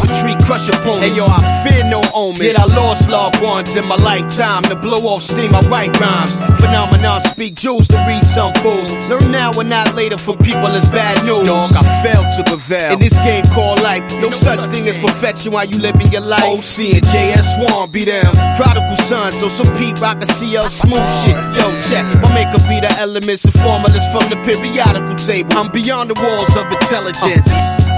tree, crush opponents. Hey yo, I fear no omens. Yet I lost loved ones in my lifetime. To blow off steam, I write rhymes. Phenomenon speak Jews to read some fools. Learn now and not later from people as bad news. Dog, I failed to prevail in this game called life. No such thing as perfection while you living your life. OC and JS1 be them prodigal sons. So some Pete Rock and CL smooth shit. Yo, check. My makeup be the elements and formulas from the periodical table. I'm beyond the walls of intelligence.